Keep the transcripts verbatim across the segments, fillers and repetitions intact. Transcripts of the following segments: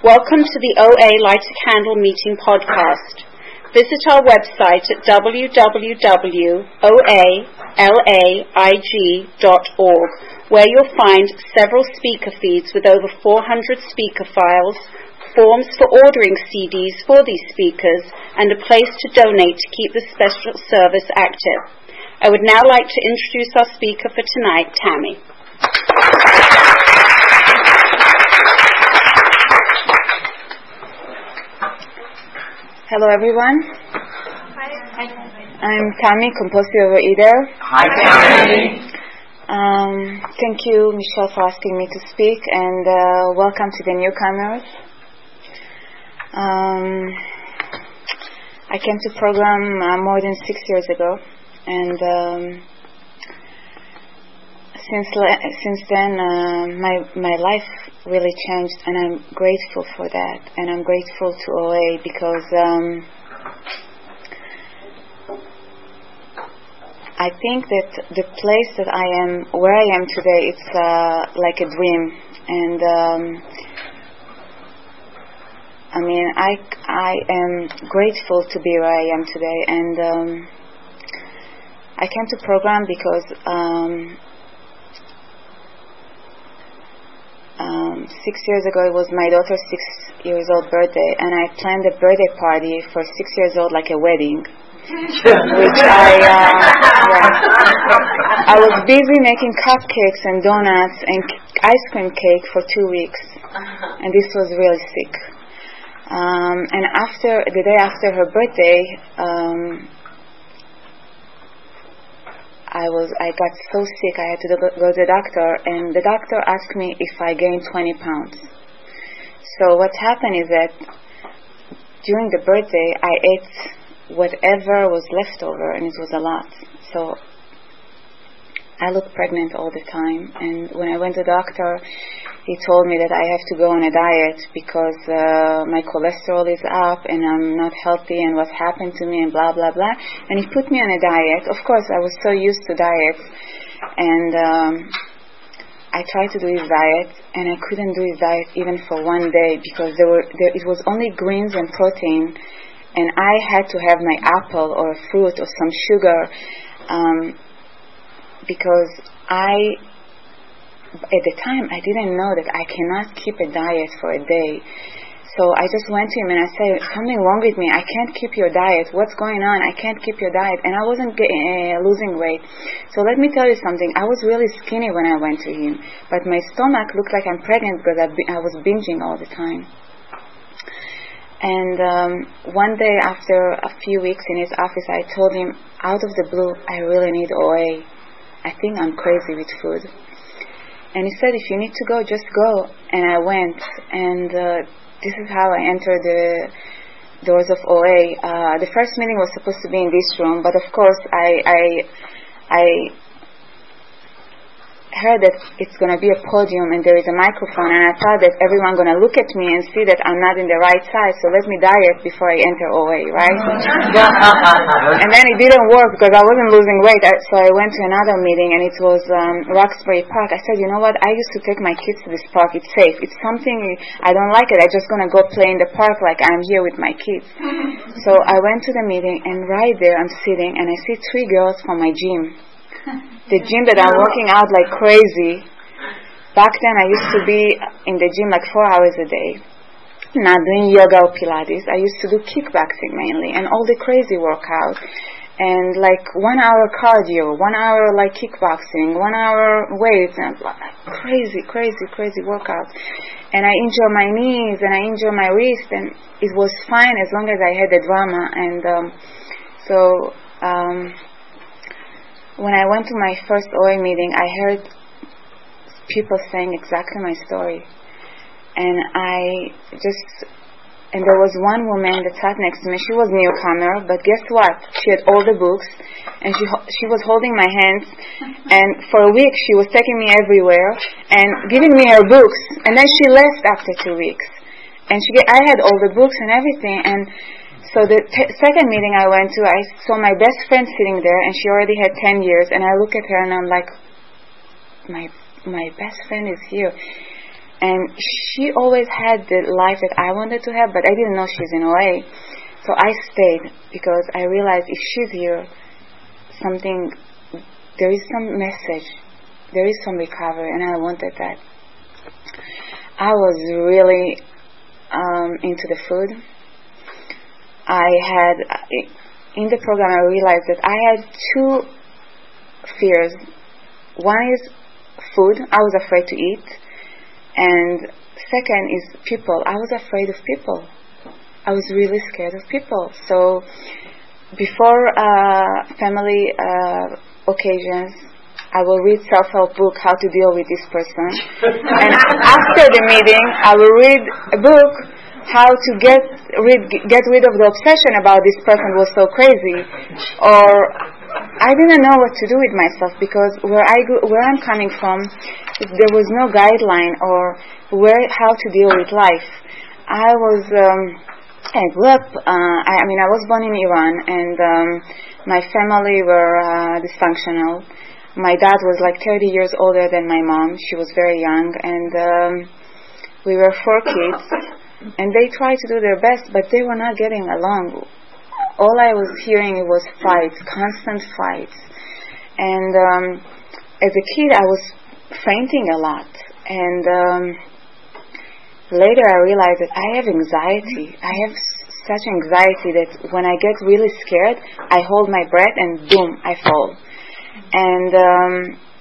Welcome to the O A Light a Candle Meeting podcast. Visit our website at w w w dot o a lig dot org, where you'll find several speaker feeds with over four hundred speaker files, forms for ordering C Ds for these speakers, and a place to donate to keep the special service active. I would now like to introduce our speaker for tonight, Tammy. Hello, everyone. Hi. I'm Tammy, composer over Eder. Hi, Tammy. Um, thank you, Michelle, for asking me to speak, and uh, welcome to the newcomers. Um, I came to program uh, more than six years ago, and um, since le- since then, uh, my my life really changed, and I'm grateful for that, and I'm grateful to O A because um, I think that the place that I am, where I am today, it's uh, like a dream, and um, I mean, I I am grateful to be where I am today, and um, I came to program because. Um, Um, six years ago, it was my daughter's six years old birthday, and I planned a birthday party for six years old, like a wedding. Which I, uh, yeah. I was busy making cupcakes and donuts and ice cream cake for two weeks, and this was really sick. Um, and after the day after her birthday, um, I was I got so sick I had to go, go to the doctor, and the doctor asked me if I gained twenty pounds. So what happened is that during the birthday I ate whatever was left over, and it was a lot. So I looked pregnant all the time, and when I went to the doctor, he told me that I have to go on a diet because uh, my cholesterol is up and I'm not healthy and what happened to me and blah, blah, blah. And he put me on a diet. Of course, I was so used to diets. And um, I tried to do his diet, and I couldn't do his diet even for one day because there were there, it was only greens and protein. And I had to have my apple or a fruit or some sugar um, because I... At the time, I didn't know that I cannot keep a diet for a day. So I just went to him and I said, something wrong with me. I can't keep your diet. What's going on? I can't keep your diet. And I wasn't get, uh, losing weight. So let me tell you something. I was really skinny when I went to him. But my stomach looked like I'm pregnant because I, I was binging all the time. And um, one day after a few weeks in his office, I told him, out of the blue, I really need O A. I think I'm crazy with food. And he said, if you need to go, just go. And I went. And uh, this is how I entered the doors of O A. Uh, the first meeting was supposed to be in this room, but of course I I, I heard that it's going to be a podium and there is a microphone, and I thought that everyone going to look at me and see that I'm not in the right size, so let me diet before I enter O A, right? And then it didn't work because I wasn't losing weight, so I went to another meeting, and it was um, Roxbury Park. I said, you know what, I used to take my kids to this park. It's safe. It's something, I don't like it. I'm just going to go play in the park like I'm here with my kids. So I went to the meeting, and right there I'm sitting, and I see three girls from my gym. The gym that I'm working out like crazy. Back then I used to be in the gym like four hours a day, not doing yoga or Pilates. I used to do kickboxing mainly and all the crazy workout, and like one hour cardio, one hour like kickboxing, one hour weights, and crazy, crazy, crazy workout. And I injured my knees and I injured my wrist, and it was fine as long as I had the drama. And um, so um, when I went to my first O A meeting, I heard people saying exactly my story. And I just, and there was one woman that sat next to me. She was a newcomer, but guess what? She had all the books, and she she was holding my hands, and for a week she was taking me everywhere and giving me her books. And then she left after two weeks. And she, I had all the books and everything, and so the t- second meeting I went to, I saw my best friend sitting there, and she already had ten years, and I look at her and I'm like, my my best friend is here. And she always had the life that I wanted to have, but I didn't know she's in O A. So I stayed because I realized if she's here, something, there is some message, there is some recovery, and I wanted that. I was really um, into the food. I had, in the program I realized that I had two fears. One is food, I was afraid to eat. And second is people, I was afraid of people. I was really scared of people. So before uh, family uh, occasions, I will read self-help book, How to Deal with This Person. And after the meeting, I will read a book, How to get rid, get rid of the obsession about this person was so crazy. Or I didn't know what to do with myself because where I grew, where I'm coming from, there was no guideline or where how to deal with life. I was, um, I grew up, uh, I, I mean, I was born in Iran, and um, my family were uh, dysfunctional. My dad was like thirty years older than my mom. She was very young, and um, we were four kids, and they tried to do their best, but they were not getting along. All I was hearing was fights, constant fights. And um, as a kid, I was fainting a lot. And um, later I realized that I have anxiety. I have such anxiety that when I get really scared, I hold my breath and boom, I fall. And um,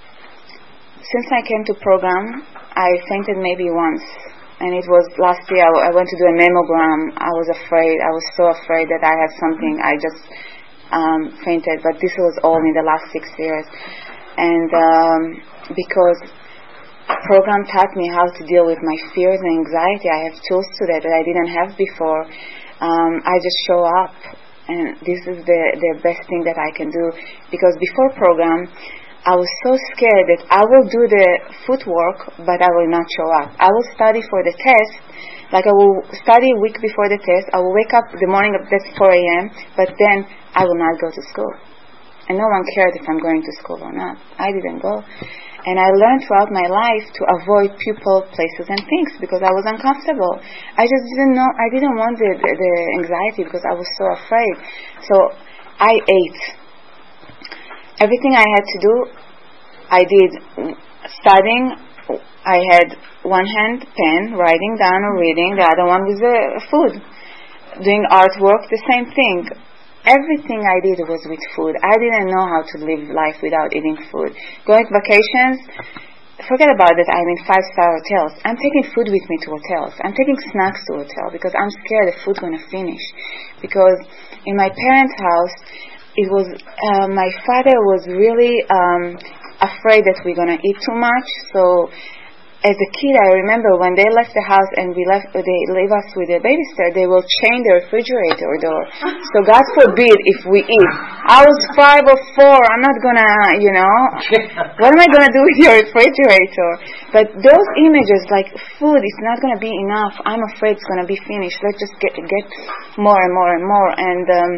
since I came to program, I fainted maybe once. And it was last year, I went to do a mammogram. I was afraid. I was so afraid that I had something. I just um, fainted. But this was all in the last six years. And um, because the program taught me how to deal with my fears and anxiety, I have tools to that that I didn't have before. Um, I just show up. And this is the, the best thing that I can do. Because before program, I was so scared that I will do the footwork, but I will not show up. I will study for the test, like I will study a week before the test. I will wake up the morning of that's four a.m., but then I will not go to school. And no one cared if I'm going to school or not. I didn't go. And I learned throughout my life to avoid people, places, and things because I was uncomfortable. I just didn't know, I didn't want the, the anxiety because I was so afraid. So I ate. Everything I had to do, I did. Studying, I had one hand pen, writing down or reading, the other one was uh, food. Doing artwork, the same thing. Everything I did was with food. I didn't know how to live life without eating food. Going vacations, forget about it, I'm in five-star hotels. I'm taking food with me to hotels. I'm taking snacks to hotel because I'm scared the food's going to finish. Because in my parents' house, It was uh, my father was really um, afraid that we're gonna eat too much. So, as a kid, I remember when they left the house and we left, they leave us with a babysitter. They will chain the refrigerator door. So God forbid if we eat. I was five or four. I'm not gonna, you know, what am I gonna do with your refrigerator? But those images, like food, is not gonna be enough. I'm afraid it's gonna be finished. Let's just get get more and more and more and. Um,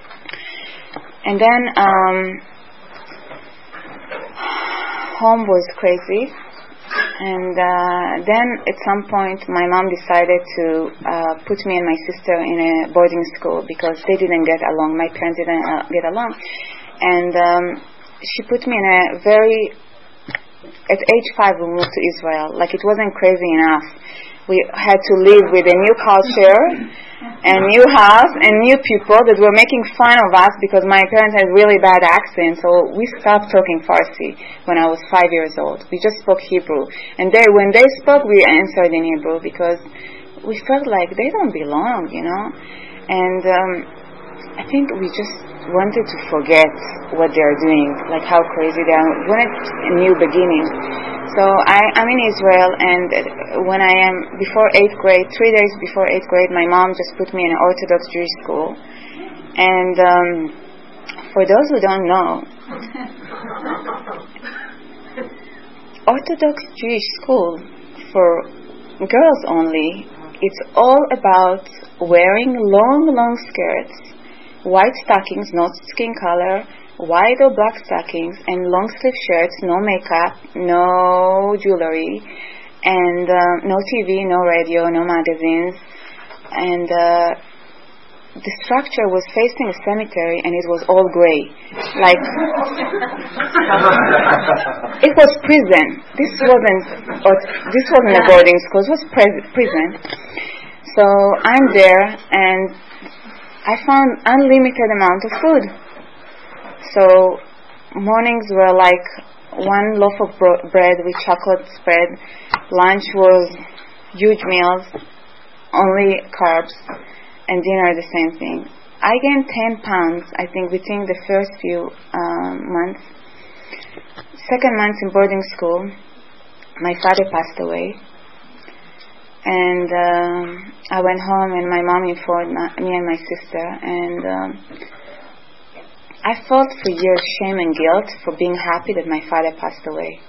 And then um, home was crazy, and uh, then at some point my mom decided to uh, put me and my sister in a boarding school because they didn't get along. My parents didn't uh, get along, and um, she put me in a very. At age five, we moved to Israel. Like it wasn't crazy enough. We had to live with a new culture. And new house and new people that were making fun of us because my parents had really bad accents. So we stopped talking Farsi when I was five years old. We just spoke Hebrew. And they, when they spoke, we answered in Hebrew because we felt like they don't belong, you know. And um, I think we just wanted to forget what they're doing, like how crazy they are. We wanted a new beginning. So I, I'm in Israel, and when I am, before eighth grade, three days before eighth grade, my mom just put me in an Orthodox Jewish school. And um, for those who don't know, Orthodox Jewish school for girls only, it's all about wearing long, long skirts, white stockings, no skin color, white or black stockings, and long sleeve shirts, no makeup, no jewelry, and uh, no T V, no radio, no magazines, and uh, the structure was facing a cemetery, and it was all gray, like it was prison. This wasn't, or this wasn't a boarding school. It was pre- prison. So I'm there, and I found unlimited amount of food. So mornings were like one loaf of bro- bread with chocolate spread. Lunch was huge meals, only carbs, and dinner the same thing. I gained ten pounds, I think, within the first few um, months. Second month in boarding school, my father passed away. And um, I went home, and my mom informed my, me and my sister, and um, I felt for years shame and guilt for being happy that my father passed away.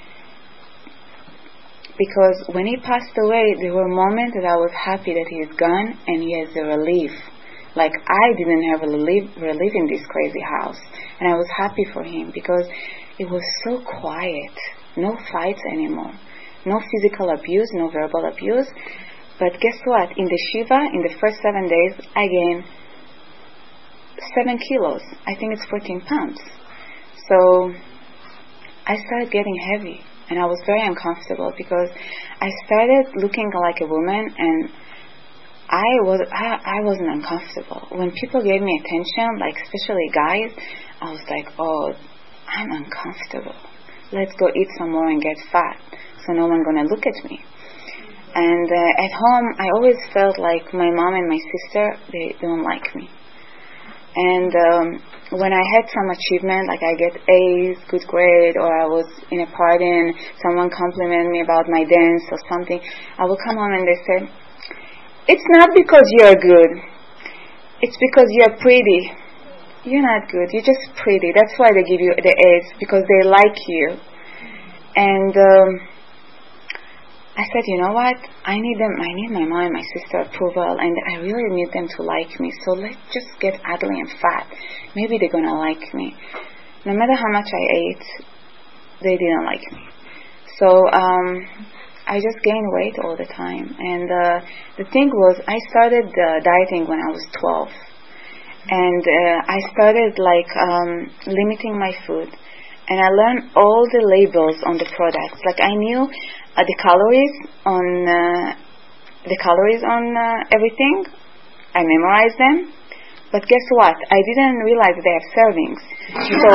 Because when he passed away, there were moments that I was happy that he is gone, and he has a relief. Like, I didn't have a relief, relief in this crazy house, and I was happy for him because it was so quiet, no fights anymore. No physical abuse, no verbal abuse. But guess what? In the Shiva, in the first seven days, I gained seven kilos. I think it's fourteen pounds. So I started getting heavy, and I was very uncomfortable because I started looking like a woman, and I was I, I wasn't uncomfortable. When people gave me attention, like especially guys, I was like, oh, I'm uncomfortable. Let's go eat some more and get fat. So no one's going to look at me. And uh, at home, I always felt like my mom and my sister, they don't like me. And um, when I had some achievement, like I get A's, good grade, or I was in a party and someone complimented me about my dance or something, I would come home and they say, it's not because you're good. It's because you're pretty. You're not good. You're just pretty. That's why they give you the A's, because they like you. And um, I said, you know what? I need them. I need my mom and my sister approval, and I really need them to like me. So let's just get ugly and fat. Maybe they're gonna like me. No matter how much I ate, they didn't like me. So um, I just gained weight all the time. And uh, the thing was, I started uh, dieting when I was twelve, and uh, I started like um, limiting my food. And I learned all the labels on the products. Like I knew uh, the calories on uh, the calories on uh, everything. I memorized them. But guess what? I didn't realize they have servings. So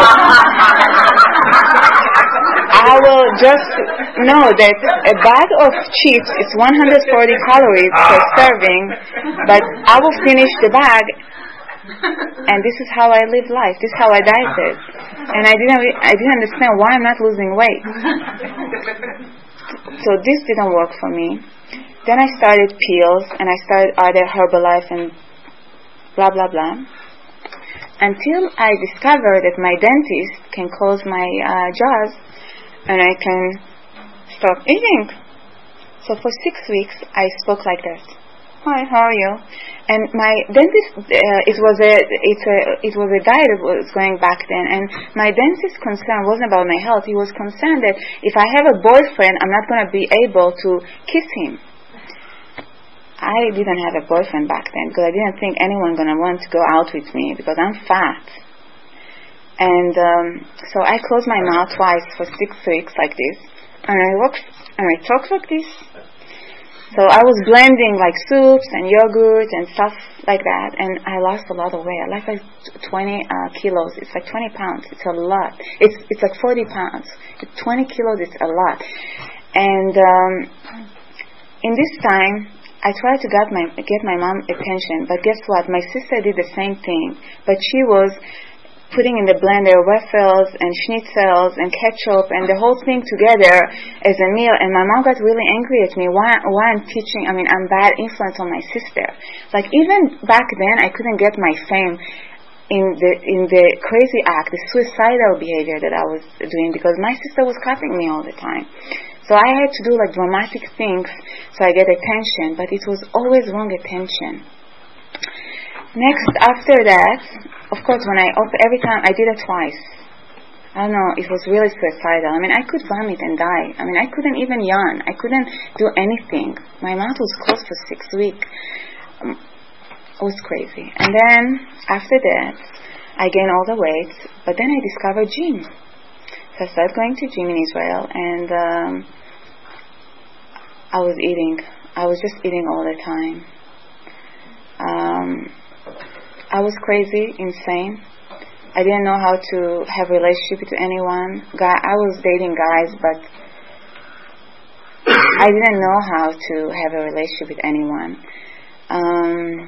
I will just know that a bag of chips is one hundred forty calories per serving. But I will finish the bag. And this is how I live life. This is how I dieted, and I didn't. I didn't understand why I'm not losing weight. So this didn't work for me. Then I started pills, and I started other Herbalife and blah blah blah. Until I discovered that my dentist can close my uh, jaws, and I can stop eating. So for six weeks, I spoke like this. Hi, how are you? And my dentist, uh, it was a, it's a, it was a diet that was going back then, and my dentist's concern wasn't about my health. He was concerned that if I have a boyfriend, I'm not going to be able to kiss him. I didn't have a boyfriend back then because I didn't think anyone going to want to go out with me because I'm fat. And um, so I closed my mouth twice for six weeks like this, and I walk and I talk like this. So I was blending like soups and yogurt and stuff like that, and I lost a lot of weight. I lost like twenty uh, kilos. It's like twenty pounds. It's a lot. It's it's like forty pounds. twenty kilos is a lot. And um, in this time, I tried to get my get my mom attention, but guess what? My sister did the same thing, but she was putting in the blender waffles and schnitzels and ketchup and the whole thing together as a meal. And my mom got really angry at me. Why, why I'm teaching, I mean, I'm bad influence on my sister. Like, even back then, I couldn't get my fame in the in the crazy act, the suicidal behavior that I was doing because my sister was copying me all the time. So I had to do, like, dramatic things so I get attention, but it was always wrong attention. Next, after that, of course, when I open, every time I did it twice. I don't know, it was really suicidal. I mean, I could vomit and die. I mean, I couldn't even yawn. I couldn't do anything. My mouth was closed for six weeks. Um, it was crazy. And then, after that, I gained all the weight, but then I discovered gym. So I started going to gym in Israel, and um, I was eating. I was just eating all the time. Um, I was crazy, insane. I didn't know how to have a relationship with anyone. Guy, I was dating guys, but I didn't know how to have a relationship with anyone. Um,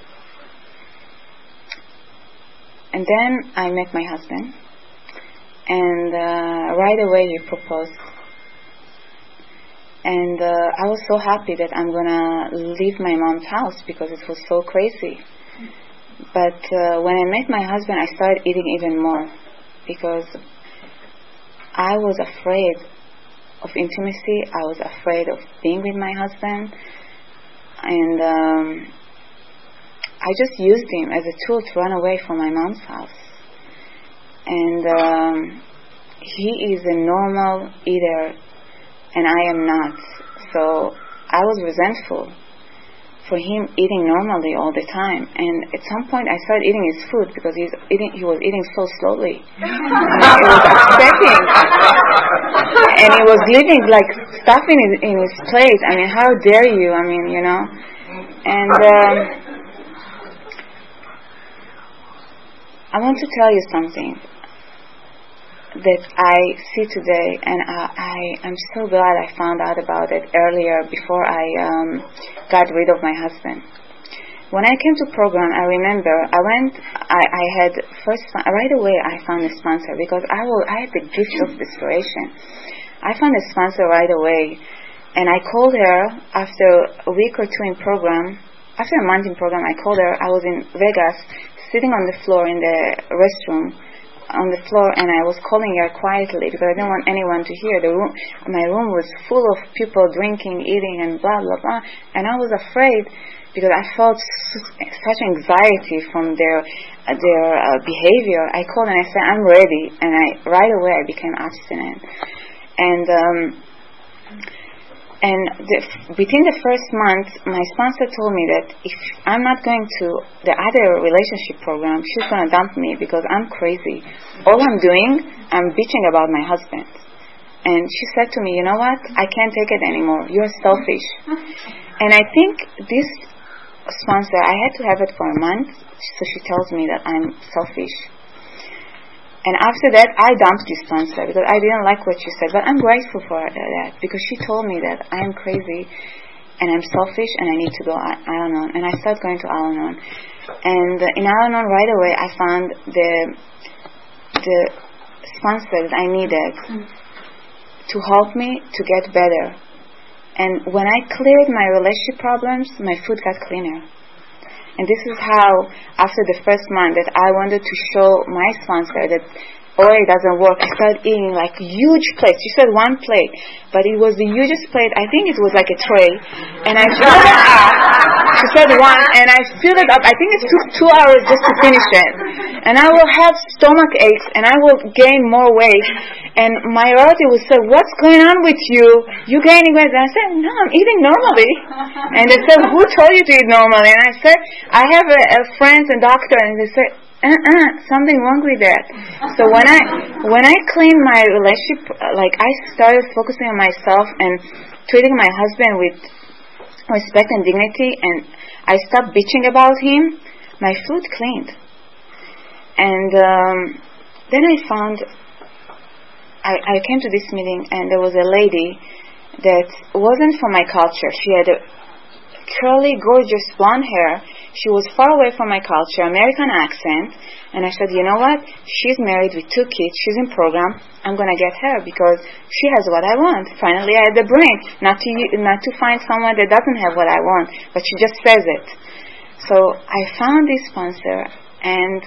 and then I met my husband, and uh, right away he proposed. And uh, I was so happy that I'm gonna leave my mom's house because it was so crazy. But uh, when I met my husband, I started eating even more because I was afraid of intimacy. I was afraid of being with my husband. And um, I just used him as a tool to run away from my mom's house. And um, he is a normal eater, and I am not. So I was resentful for him eating normally all the time, and at some point I started eating his food because he's eating, he was eating so slowly. It was upsetting, and he was leaving like stuff in his, in his plate. I mean, how dare you? I mean, you know. And um, I want to tell you something that I see today, and I, I am so glad I found out about it earlier before I um, got rid of my husband. When I came to program, I remember I went. I, I had first right away. I found a sponsor because I will. I had the gift of desperation. I found a sponsor right away, and I called her after a week or two in program. After a month in program, I called her. I was in Vegas, sitting on the floor in the restroom. on the floor, and I was calling her quietly because I didn't want anyone to hear. The room, my room was full of people drinking, eating, and blah blah blah. And I was afraid because I felt such anxiety from their uh, their uh, behavior. I called and I said, "I'm ready," and I right away I became abstinent. And um, and the, within the first month, my sponsor told me that if I'm not going to the other relationship program, she's going to dump me because I'm crazy. All I'm doing, I'm bitching about my husband. And she said to me, you know what? I can't take it anymore. You're selfish. And I think this sponsor, I had to have it for a month, so she tells me that I'm selfish. And after that, I dumped this sponsor because I didn't like what she said. But I'm grateful for that because she told me that I am crazy and I'm selfish and I need to go Al-Anon. And I started going to Al-Anon. And in Al-Anon, right away, I found the the sponsor that I needed to help me to get better. And when I cleared my relationship problems, my food got cleaner. And this is how, after the first month, that I wanted to show my sponsor that O A doesn't work. I started eating like huge plates. She said one plate, but it was the hugest plate. I think it was like a tray. And I filled it up. She said one, and I filled it up. I think it took two hours just to finish it. And I will have stomach aches, and I will gain more weight. And my relative would say, what's going on with you? You gaining weight? And I said, no, I'm eating normally. And they said, who told you to eat normally? And I said, I have a, a friend and doctor, and they said, uh-uh, something wrong with that. So when I when I cleaned my relationship, like I started focusing on myself and treating my husband with respect and dignity, and I stopped bitching about him, my food cleaned. And um, then I found, I, I came to this meeting, and there was a lady that wasn't from my culture. She had a curly, gorgeous blonde hair. She was far away from my culture, American accent. And I said, you know what? She's married with two kids. She's in program. I'm going to get her because she has what I want. Finally, I had the brain not to not to find someone that doesn't have what I want, but she just says it. So I found this sponsor, and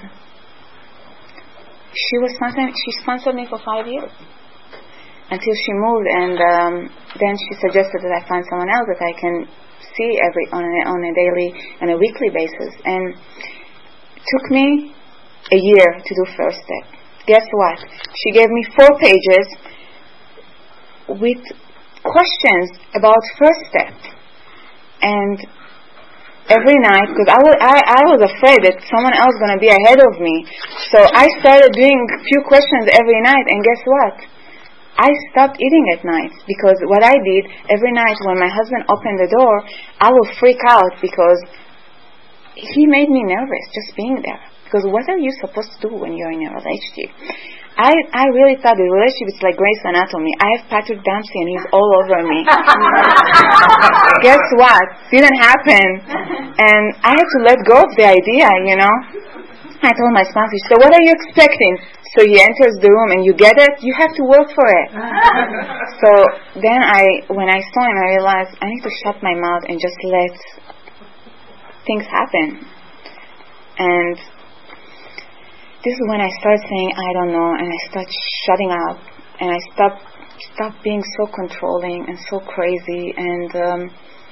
she was sponsoring, she sponsored me for five years until she moved, and um, then she suggested that I find someone else that I can see every on a, on a daily and a weekly basis. And it took me a year to do first step. guess what? She gave me four pages with questions about first step. And every night, because I was, I, I was afraid that someone else was going to be ahead of me. So I started doing a few questions every night, and guess what? I stopped eating at night, because what I did, every night when my husband opened the door, I would freak out because he made me nervous just being there. Because what are you supposed to do when you're in a relationship? I, I really thought the relationship is like Grey's Anatomy. I have Patrick Dempsey and he's all over me. Guess what? Didn't happen. And I had to let go of the idea, you know. I told my sponsor, so what are you expecting? So he enters the room and you get it? You have to work for it. So then I, when I saw him, I realized I need to shut my mouth and just let things happen. And this is when I start saying, I don't know, and I start shutting up, and I stop, stop being so controlling and so crazy, and um,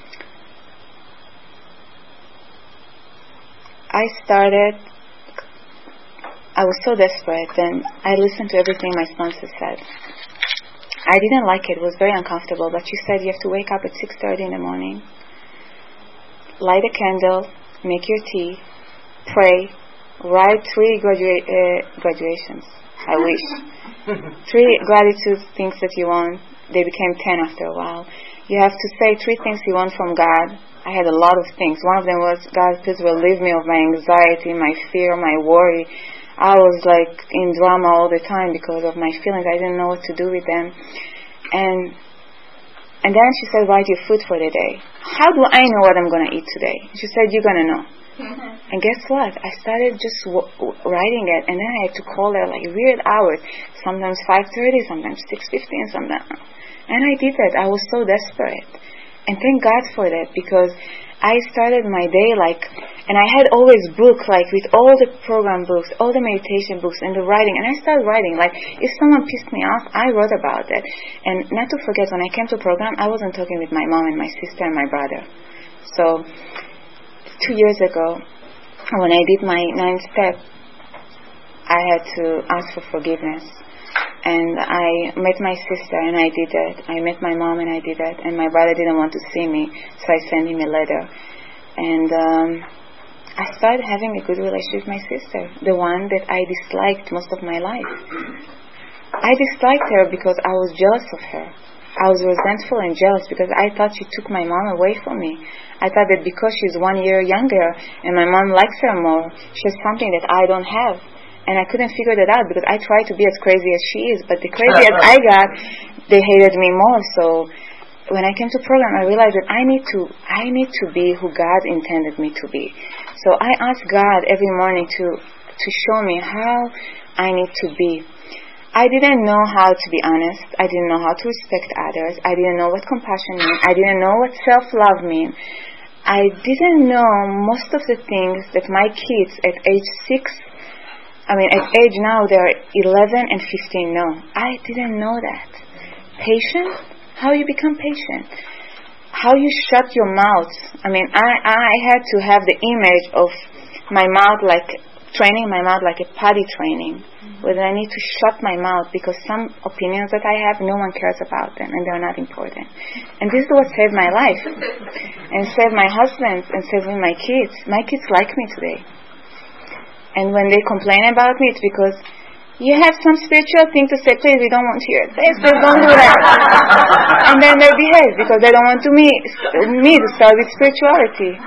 I started, I was so desperate, and I listened to everything my sponsor said. I didn't like it, it was very uncomfortable, but she said you have to wake up at six thirty in the morning, light a candle, make your tea, pray, write three gradua- uh, graduations. I wish. Three gratitude things that you want. They became ten after a while. You have to say three things you want from God. I had a lot of things. One of them was, God, please relieve me of my anxiety, my fear, my worry. I was like in drama all the time because of my feelings. I didn't know what to do with them. And and then she said, write your food for the day. How do I know what I'm going to eat today? She said, you're going to know. And guess what? I started just w- w- writing it, and then I had to call her like weird hours, sometimes five thirty, sometimes six fifteen, sometimes. And I did that. I was so desperate. And thank God for that, because I started my day like, and I had always books like with all the program books, all the meditation books, and the writing. And I started writing. Like if someone pissed me off, I wrote about it. And not to forget, when I came to program, I wasn't talking with my mom and my sister and my brother. So two years ago, when I did my ninth step, I had to ask for forgiveness. And I met my sister and I did that. I met my mom and I did that. And my brother didn't want to see me, so I sent him a letter. And um, I started having a good relationship with my sister, the one that I disliked most of my life. I disliked her because I was jealous of her. I was resentful and jealous because I thought she took my mom away from me. I thought that because she's one year younger and my mom likes her more, she has something that I don't have. And I couldn't figure that out because I tried to be as crazy as she is, but the crazier I got, they hated me more. So when I came to program, I realized that I need to I need to be who God intended me to be. So I asked God every morning to to show me how I need to be. I didn't know how to be honest. I didn't know how to respect others. I didn't know what compassion meant. I didn't know what self-love meant. I didn't know most of the things that my kids at age six, I mean at age now they're eleven and fifteen know. I didn't know that. Patience? How you become patient. How you shut your mouth. I mean, I, I had to have the image of my mouth like, training my mouth like a potty training. Whether I need to shut my mouth because some opinions that I have, no one cares about them and they're not important. And this is what saved my life and saved my husband and saved my kids. My kids like me today. And when they complain about me, it's because you have some spiritual thing to say, please, we don't want to hear it. Please, please don't do that. And then they behave because they don't want to me, me to start with spirituality.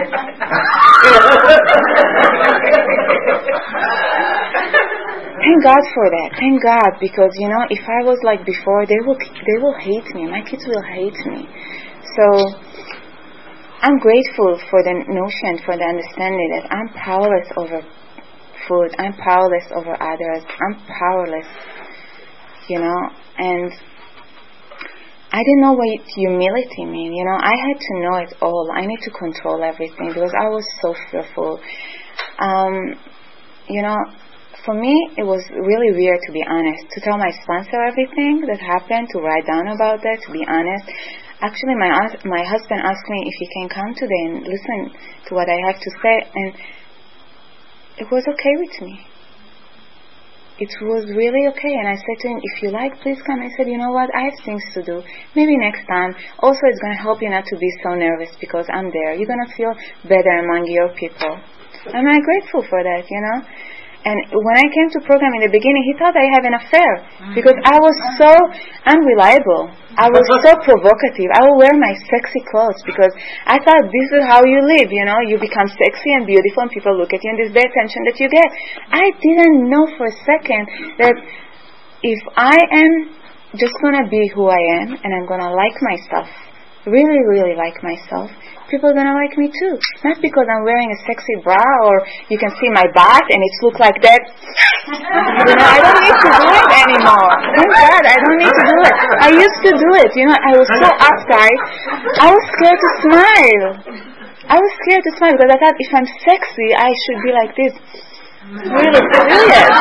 Thank God for that. Thank God, because you know, if I was like before, they will they will hate me. My kids will hate me. So I'm grateful for the notion, for the understanding that I'm powerless over food. I'm powerless over others. I'm powerless, you know. And I didn't know what humility meant. You know, I had to know it all. I need to control everything because I was so fearful. Um, you know. For me, it was really weird, to be honest, to tell my sponsor everything that happened, to write down about that, to be honest. Actually, my my husband asked me if he can come today and listen to what I have to say, and it was okay with me. it was really okay. And I said to him, if you like, please come. I said, you know what, I have things to do. Maybe next time. Also, it's going to help you not to be so nervous because I'm there. You're going to feel better among your people. And I'm grateful for that, you know. And when I came to program in the beginning, he thought I have an affair because I was so unreliable. I was so provocative. I would wear my sexy clothes because I thought this is how you live, you know. You become sexy and beautiful and people look at you and there's the attention that you get. I didn't know for a second that if I am just going to be who I am and I'm going to like myself, really, really like myself, people are going to like me too. Not because I'm wearing a sexy bra or you can see my butt and it looks like that. You know, I don't need to do it anymore. Thank God, I don't need to do it. I used to do it. You know, I was so uptight. I was scared to smile. I was scared to smile because I thought if I'm sexy, I should be like this. Really serious.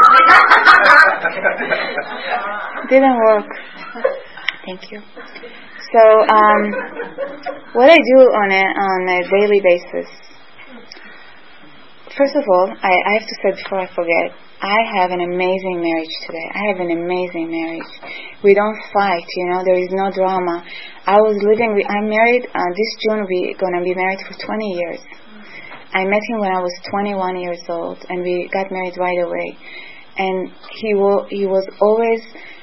Didn't work. Thank you. So, um, what I do on a on a daily basis. First of all, I, I have to say before I forget, I have an amazing marriage today. I have an amazing marriage. We don't fight, you know. There is no drama. I was living. With, I'm married. Uh, this June we're gonna be married for twenty years. I met him when I was twenty-one years old, and we got married right away. And he wa- he was always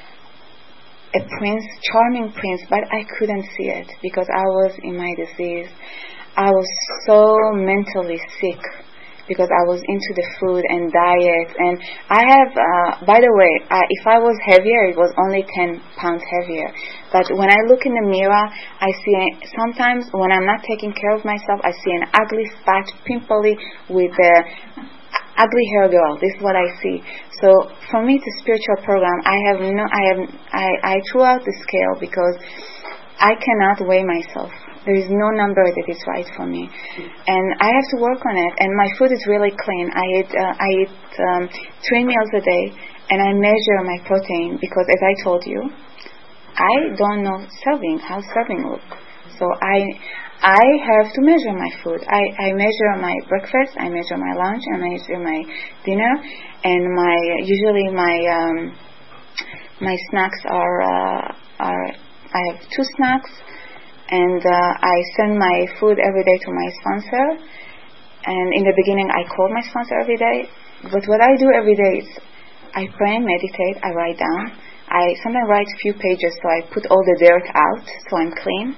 a prince, charming prince, but I couldn't see it because I was in my disease. I was so mentally sick because I was into the food and diet. And I have, uh, by the way, uh, if I was heavier, it was only ten pounds heavier. But when I look in the mirror, I see, a, sometimes when I'm not taking care of myself, I see an ugly, fat, pimply with a ugly hair girl. This is what I see. So for me, it's a spiritual program. I have no, I have, I, I threw out the scale because I cannot weigh myself. There is no number that is right for me, and I have to work on it. And my food is really clean. I eat, uh, I eat um, three meals a day, and I measure my protein because, as I told you, I don't know serving how serving look. So I. I have to measure my food. I, I measure my breakfast, I measure my lunch, I measure my dinner, and my usually my um, my snacks are uh, are I have two snacks, and uh, I send my food every day to my sponsor. And in the beginning, I called my sponsor every day. But what I do every day is I pray and meditate. I write down. I sometimes write a few pages, so I put all the dirt out, so I'm clean.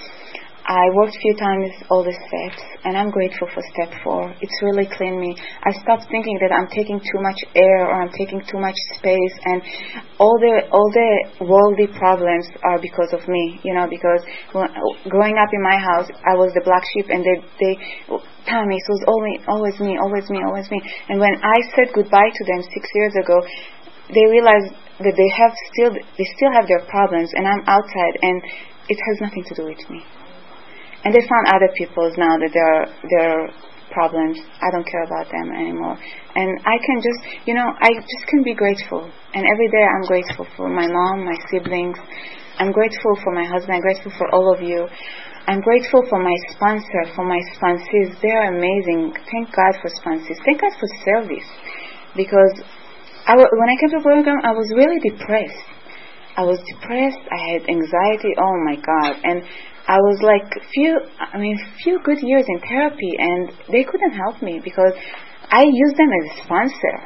I worked a few times all the steps, and I'm grateful for step four. It's really cleaned me. I stopped thinking that I'm taking too much air or I'm taking too much space, and all the all the worldly problems are because of me. You know, because when, growing up in my house, I was the black sheep, and they, they Tommy, it was only always me, always me, always me. And when I said goodbye to them six years ago, they realized that they have still they still have their problems, and I'm outside, and it has nothing to do with me. And they found other people's now that their their problems. I don't care about them anymore. And I can just, you know, I just can be grateful. And every day I'm grateful for my mom, my siblings. I'm grateful for my husband. I'm grateful for all of you. I'm grateful for my sponsor, for my sponsors. They're amazing. Thank God for sponsors. Thank God for service. Because I w- when I came to the program, I was really depressed. I was depressed. I had anxiety. Oh my God. And I was like few, I mean, few good years in therapy, and they couldn't help me because I used them as a sponsor,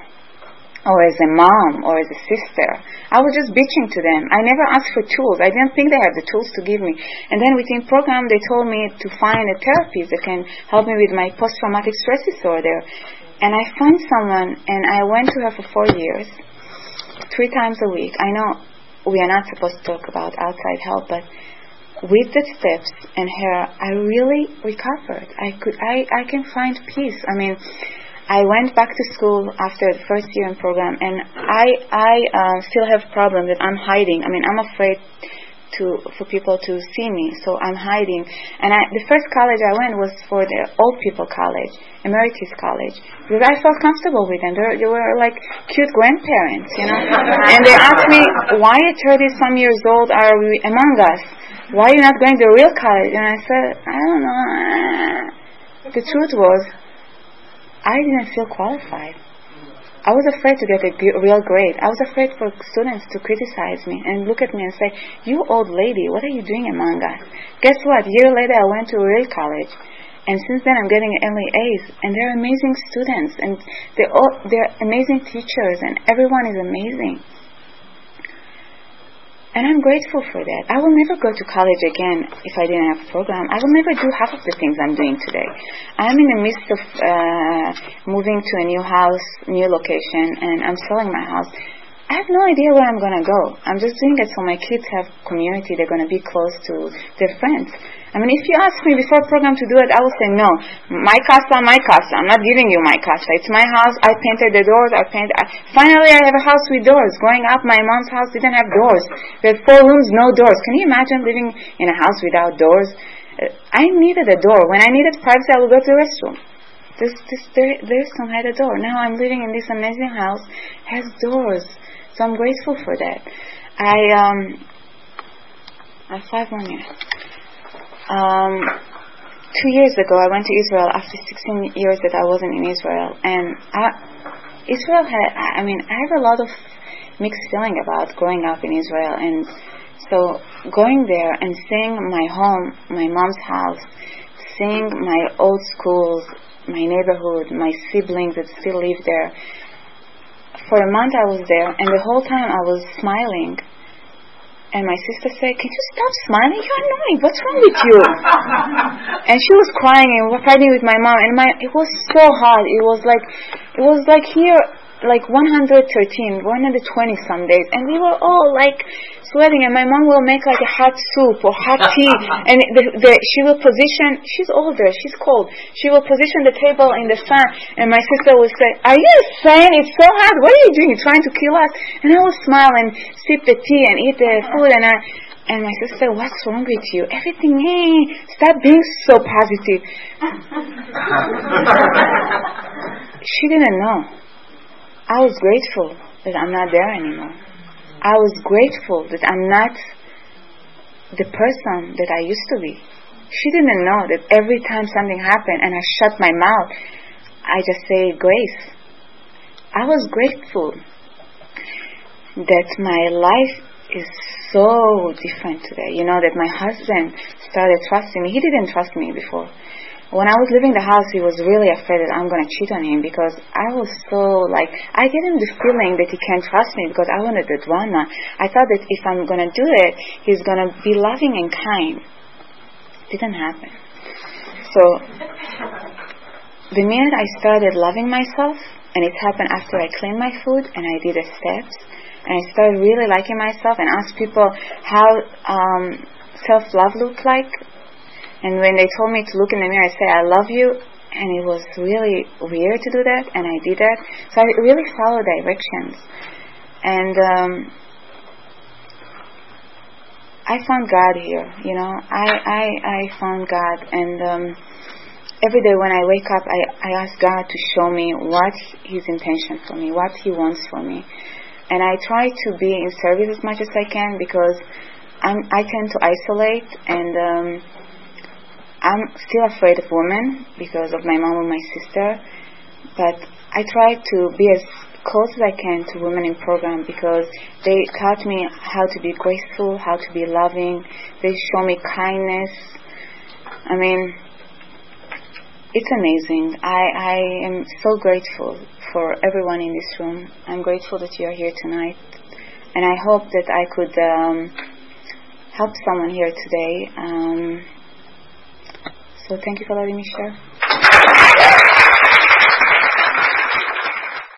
or as a mom, or as a sister. I was just bitching to them. I never asked for tools. I didn't think they had the tools to give me. And then within program, they told me to find a therapist that can help me with my post-traumatic stress disorder. And I found someone, and I went to her for four years, three times a week. I know we are not supposed to talk about outside help, but with the steps and her, I really recovered. I could, I, I can find peace. I mean, I went back to school after the first year in program, and I, I uh, still have problems that I'm hiding. I mean, I'm afraid to for people to see me, so I'm hiding. And I, the first college I went was for the old people college, Emeritus College, because I felt comfortable with them. They were, they were like cute grandparents, you know. And they asked me, why at thirty some years old are we among us? Why are you not going to real college? And I said, I don't know. The truth was, I didn't feel qualified. I was afraid to get a g- real grade. I was afraid for students to criticize me and look at me and say, "You old lady, what are you doing among us?" Guess what? A year later, I went to a real college. And since then, I'm getting early A's. And they're amazing students. And they're, all, they're amazing teachers. And everyone is amazing. And I'm grateful for that. I will never go to college again if I didn't have a program. I will never do half of the things I'm doing today. I'm in the midst of uh, moving to a new house, new location, and I'm selling my house. I have no idea where I'm going to go. I'm just doing it so my kids have community. They're going to be close to their friends. I mean, if you ask me before program to do it, I will say no. My casa, my casa. I'm not giving you my casa. It's my house. I painted the doors. I painted. I, finally, I have a house with doors. Growing up, my mom's house didn't have doors. We had four rooms, no doors. Can you imagine living in a house without doors? Uh, I needed a door. When I needed privacy, I would go to the restroom. This, this, there, this one had a door. Now I'm living in this amazing house, has doors. So I'm grateful for that. I um, I have five more minutes. Um, two years ago, I went to Israel after sixteen years that I wasn't in Israel, and I, Israel had. I mean, I have a lot of mixed feeling about growing up in Israel, and so going there and seeing my home, my mom's house, seeing my old schools, my neighborhood, my siblings that still live there. For a month I was there, and the whole time I was smiling. And my sister said, "Can you stop smiling? You're annoying. What's wrong with you?" And she was crying and fighting with my mom. And my it was so hard. It was like, it was like here, like one hundred thirteen, one hundred twenty some days, and we were all like sweating. And my mom will make like a hot soup or hot tea, and the, the, she will position. She's older. She's cold. She will position the table in the fan, and my sister will say, "Are you insane? It's so hot. What are you doing? You're trying to kill us?" And I will smile and sip the tea and eat the food, and I. And my sister, "What's wrong with you? Everything, eh, stop being so positive." She didn't know. I was grateful that I'm not there anymore. I was grateful that I'm not the person that I used to be. She didn't know that every time something happened and I shut my mouth, I just say grace. I was grateful that my life is so different today. You know, that my husband started trusting me. He didn't trust me before. When I was leaving the house, he was really afraid that I'm going to cheat on him, because I was so, like, I gave him the feeling that he can't trust me because I wanted the drama. I thought that if I'm going to do it, he's going to be loving and kind. Didn't happen. So, the minute I started loving myself, and it happened after I cleaned my food and I did the steps, and I started really liking myself and asked people how um, self-love looked like. And when they told me to look in the mirror, I said, "I love you." And it was really weird to do that, and I did that. So I really followed directions. And um, I found God here, you know. I, I, I found God. And um, every day when I wake up, I, I ask God to show me what His intention for me, what He wants for me. And I try to be in service as much as I can, because I'm, I tend to isolate, and um, I'm still afraid of women because of my mom and my sister, but I try to be as close as I can to women in program, because they taught me how to be graceful, how to be loving. They show me kindness. I mean, it's amazing. I, I am so grateful for everyone in this room. I'm grateful that you're here tonight, and I hope that I could um, help someone here today. Um, So thank you for letting me share.